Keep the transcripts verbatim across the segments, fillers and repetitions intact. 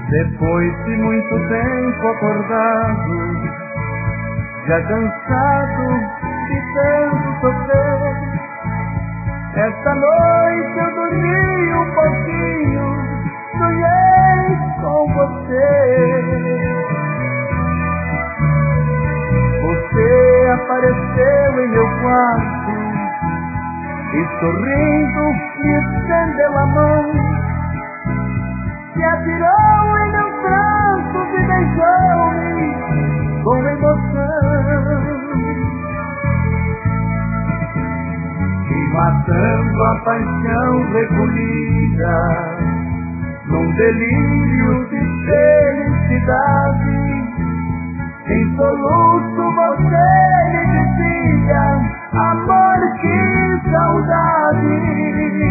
Depois de muito tempo acordado, já cansado de tanto sofrer, esta noite eu dormi um pouquinho, sonhei com você. Você apareceu em meu quarto e sorrindo me estendeu a mão, se atirou em meus braços e beijou-me com emoção, e matando a paixão recolhida num delírio de felicidade, em soluço você me dizia: amor, que saudade.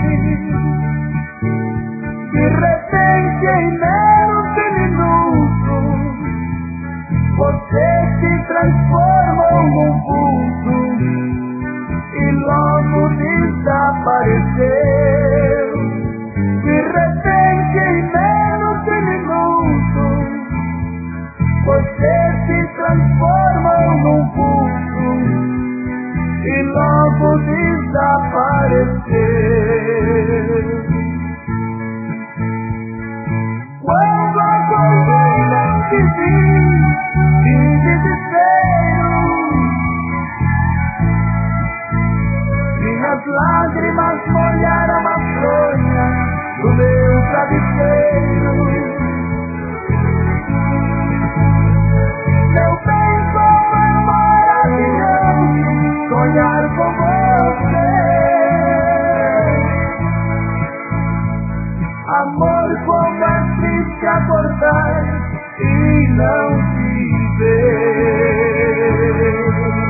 De repente, em menos de minutos, você se transformou num vulto e logo desapareceu. De repente, em menos de minutos, você se transformou num vulto e logo desapareceu. Quando acordei não te vi, em desespero, minhas lágrimas molharam a fronha do meu travesseiro. Meu bem, como é maravilhoso sonhar com você. Amor, como é triste acordar e não te ver.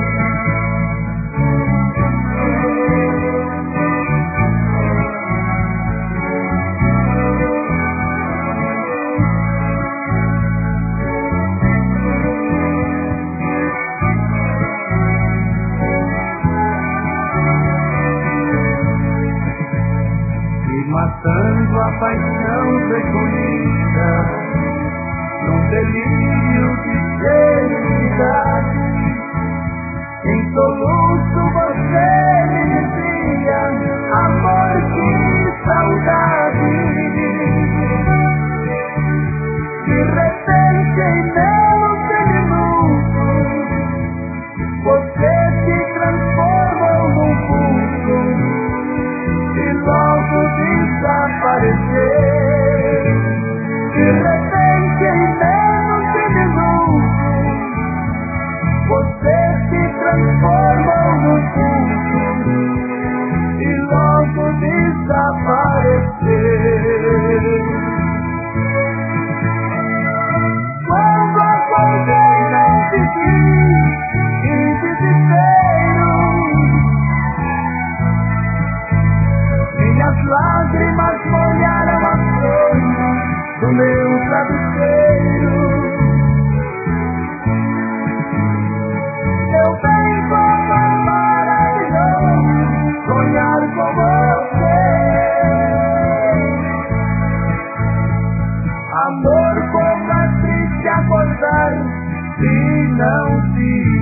Matando a paixão recolhida num delírio de felicidade, em soluço você me dizia: amor, que saudade. De repente, em menos de minutos, você se transformou num vulto e logo desapareceu. De repente, em menos de minutos, você se transformou num vulto e logo desapareceu. Quando acordei não te vi, em desespero, minhas lágrimas molharam a fronha do meu travesseiro. Meu bem, como é maravilhoso sonhar com você. Amor, como é triste acordar e não te